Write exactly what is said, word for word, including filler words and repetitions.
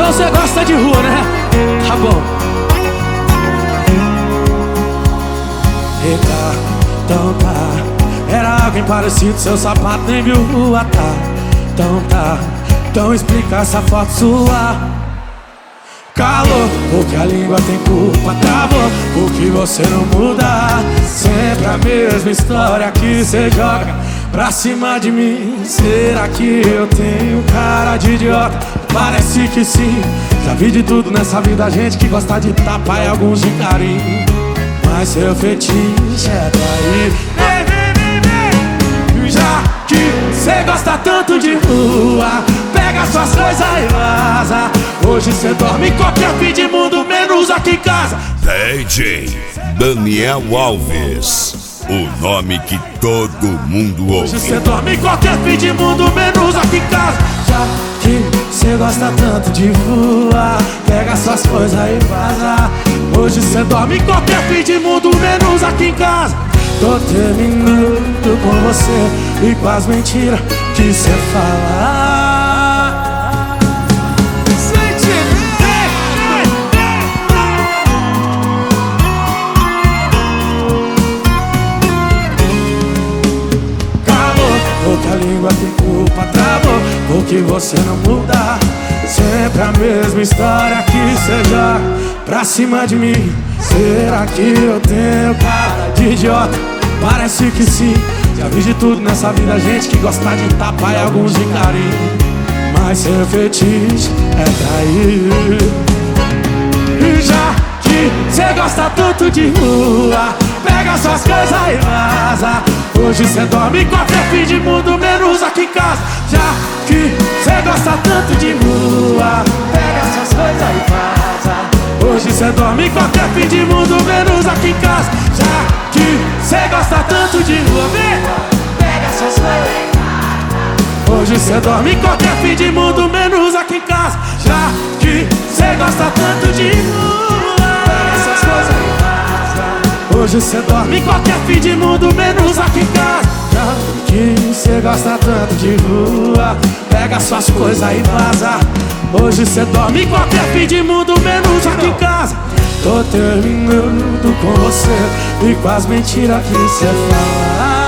você gosta de rua, né? Tá bom. Eita, então tá. Era alguém parecido, seu sapato nem viu rua, tá? Então tá, então explica essa foto sua. Calor, porque a língua tem culpa, travou, porque você não muda. Sempre a mesma história que cê joga pra cima de mim. Será que eu tenho cara de idiota? Parece que sim. Já vi de tudo nessa vida, gente que gosta de tapa e alguns de carinho. Mas seu fetiche é trair. Vem, vem, vem, vem. Já que cê gosta tanto de rua, pega suas coisas e vaza. Hoje cê dorme em qualquer fim de mundo, menos aqui em casa. D J Daniel Alves, o nome que todo mundo ouve. Hoje cê dorme em qualquer fim de mundo, menos aqui em casa. Já que cê gosta tanto de rua, pega suas coisas e vaza. Hoje cê dorme em qualquer fim de mundo, menos aqui em casa. Tô terminando com você e com as mentiras que cê fala. Porque a língua tem culpa, travou, porque você não muda. Sempre a mesma história que cê joga pra cima de mim. Será que eu tenho cara de idiota? Parece que sim. Já vi de tudo nessa vida, gente que gosta de tapa e alguns de carinho. Mas seu fetiche é trair. E já que cê gosta tanto de rua, pega suas coisas e vaza. Hoje cê dorme em qualquer fim de mundo, menos aqui em casa. Já que cê gosta tanto de rua, pega suas coisas e vaza. Hoje cê dorme em qualquer fim de mundo, menos aqui em casa. Já que cê gosta tanto de rua, vem, pega suas coisas e vaza. Hoje cê dorme em qualquer fim de mundo, menos aqui em casa. Já que cê gosta tanto de rua, pega suas coisas e vaza. Hoje cê dorme em qualquer fim de mundo, menos aqui em casa. Já que cê gosta tanto de rua, pega suas coisas e vaza. Hoje cê dorme em qualquer fim de mundo, menos aqui em casa. Tô terminando com você e com as mentiras que cê fala.